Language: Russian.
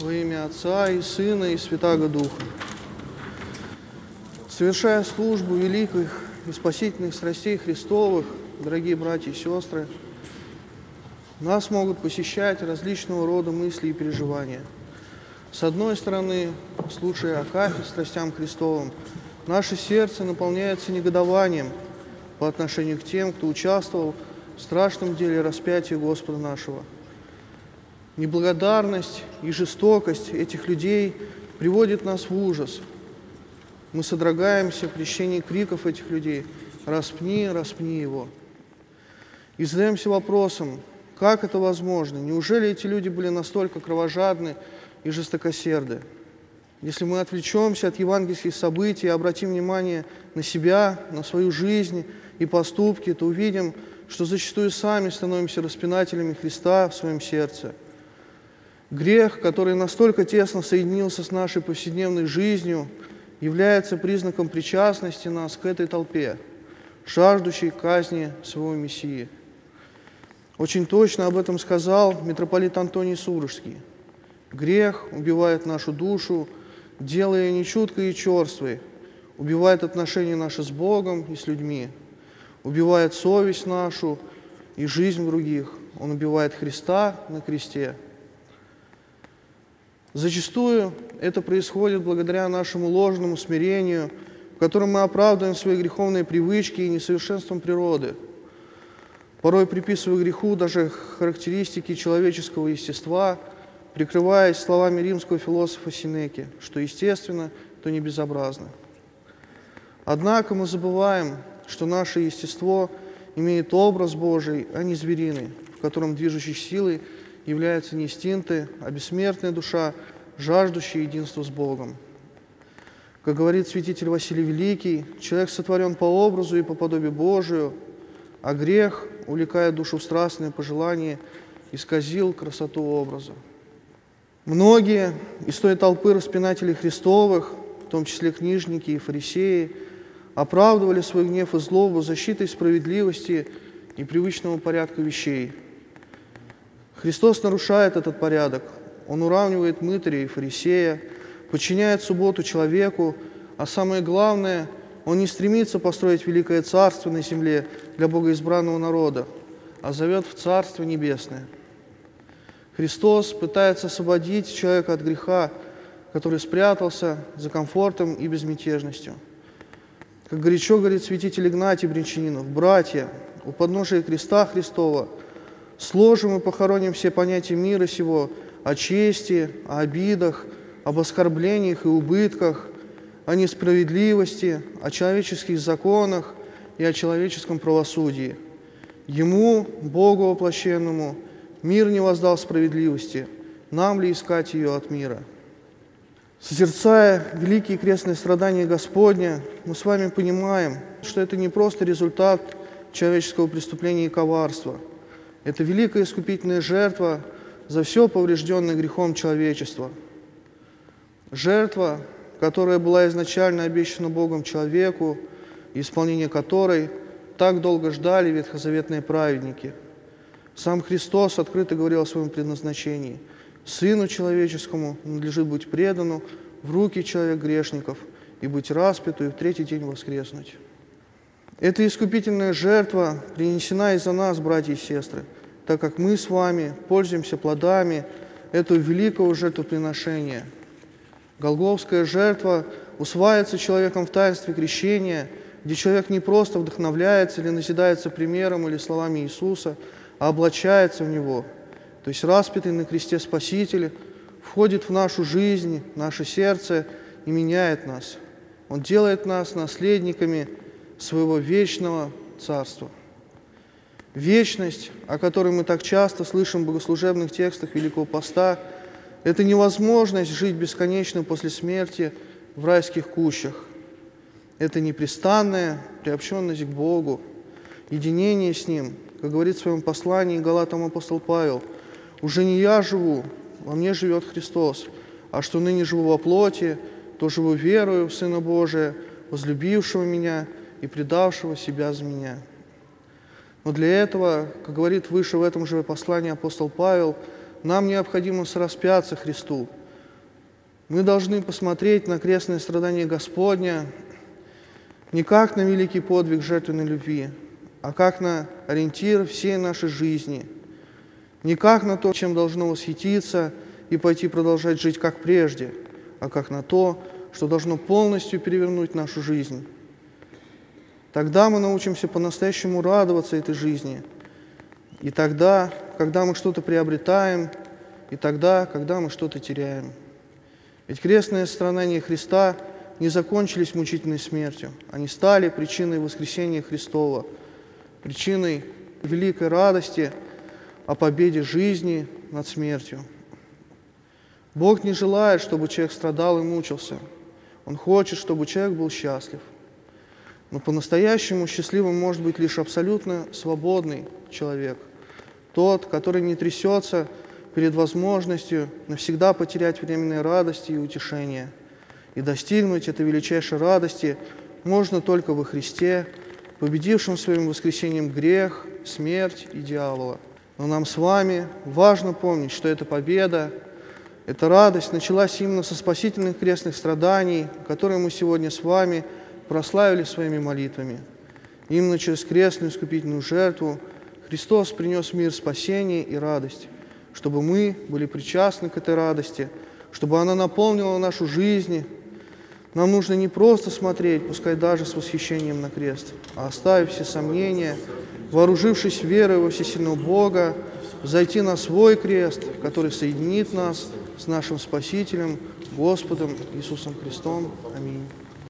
Во имя Отца и Сына и Святаго Духа. Совершая службу великих и спасительных страстей Христовых, дорогие братья и сестры, нас могут посещать различного рода мысли и переживания. С одной стороны, слушая о кафе страстям Христовым, наше сердце наполняется негодованием по отношению к тем, кто участвовал в страшном деле распятия Господа нашего. Неблагодарность и жестокость этих людей приводит нас в ужас. Мы содрогаемся при чтении криков этих людей: «Распни, распни его!» И задаемся вопросом, как это возможно? Неужели эти люди были настолько кровожадны и жестокосерды? Если мы отвлечемся от евангельских событий и обратим внимание на себя, на свою жизнь и поступки, то увидим, что зачастую сами становимся распинателями Христа в своем сердце. Грех, который настолько тесно соединился с нашей повседневной жизнью, является признаком причастности нас к этой толпе, жаждущей казни своего Мессии. Очень точно об этом сказал митрополит Антоний Сурожский. Грех убивает нашу душу, делая ее нечуткой и черствой, убивает отношения наши с Богом и с людьми, убивает совесть нашу и жизнь других. Он убивает Христа на кресте. Зачастую это происходит благодаря нашему ложному смирению, в котором мы оправдываем свои греховные привычки и несовершенством природы, порой приписывая греху даже характеристики человеческого естества, прикрываясь словами римского философа Сенеки, что естественно, то не безобразно. Однако мы забываем, что наше естество имеет образ Божий, а не звериный, в котором движущей силой являются не инстинкты, а бессмертная душа, жаждущая единства с Богом. Как говорит святитель Василий Великий, человек сотворен по образу и по подобию Божию, а грех, увлекая душу в страстное пожелание, исказил красоту образа. Многие из той толпы распинателей Христовых, в том числе книжники и фарисеи, оправдывали свой гнев и злобу защитой справедливости и привычного порядка вещей. Христос нарушает этот порядок. Он уравнивает мытаря и фарисея, подчиняет субботу человеку, а самое главное, Он не стремится построить великое царство на земле для богоизбранного народа, а зовет в Царство Небесное. Христос пытается освободить человека от греха, который спрятался за комфортом и безмятежностью. Как горячо говорит святитель Игнатий Брянчанинов: «Братья, у подножия креста Христова сложим и похороним все понятия мира сего о чести, о обидах, об оскорблениях и убытках, о несправедливости, о человеческих законах и о человеческом правосудии. Ему, Богу воплощенному, мир не воздал справедливости, нам ли искать ее от мира?» Созерцая великие крестные страдания Господня, мы с вами понимаем, что это не просто результат человеческого преступления и коварства. Это великая искупительная жертва за все поврежденное грехом человечества. Жертва, которая была изначально обещана Богом человеку, и исполнение которой так долго ждали ветхозаветные праведники. Сам Христос открыто говорил о своем предназначении. Сыну человеческому надлежит быть предану в руки человек грешников и быть распяту, и в третий день воскреснуть. Эта искупительная жертва принесена из-за нас, братья и сестры, так как мы с вами пользуемся плодами этого великого жертвоприношения. Голгофская жертва усваивается человеком в таинстве крещения, где человек не просто вдохновляется или назидается примером или словами Иисуса, а облачается в Него. То есть распятый на кресте Спаситель входит в нашу жизнь, в наше сердце и меняет нас. Он делает нас наследниками своего вечного Царства. Вечность, о которой мы так часто слышим в богослужебных текстах Великого Поста, это невозможность жить бесконечно после смерти в райских кущах. Это непрестанная приобщенность к Богу, единение с Ним. Как говорит в своем послании Галатам апостол Павел: «Уже не я живу, во мне живет Христос, а что ныне живу во плоти, то живу верою в Сына Божия, возлюбившего меня и предавшего себя за меня». Но для этого, как говорит выше в этом же послании апостол Павел, нам необходимо сораспяться Христу, Мы должны посмотреть на крестное страдание Господня не как на великий подвиг жертвенной любви, а как на ориентир всей нашей жизни, не как на то, чем должно восхититься и пойти продолжать жить как прежде, а как на то, что должно полностью перевернуть нашу жизнь. Тогда мы научимся по-настоящему радоваться этой жизни. И тогда, когда мы что-то приобретаем, и тогда, когда мы что-то теряем. Ведь крестные страдания Христа не закончились мучительной смертью. Они стали причиной воскресения Христова, причиной великой радости о победе жизни над смертью. Бог не желает, чтобы человек страдал и мучился. Он хочет, чтобы человек был счастлив. Но по-настоящему счастливым может быть лишь абсолютно свободный человек. Тот, который не трясется перед возможностью навсегда потерять временные радости и утешения. И достигнуть этой величайшей радости можно только во Христе, победившем своим воскресением грех, смерть и дьявола. Но нам с вами важно помнить, что эта победа, эта радость началась именно со спасительных крестных страданий, которые мы сегодня с вами прославили своими молитвами. Именно через крестную искупительную жертву Христос принес мир спасения и радость, чтобы мы были причастны к этой радости, чтобы она наполнила нашу жизнь. Нам нужно не просто смотреть, пускай даже с восхищением на крест, а оставив все сомнения, вооружившись верой во всесильного Бога, зайти на свой крест, который соединит нас с нашим Спасителем, Господом Иисусом Христом. Аминь.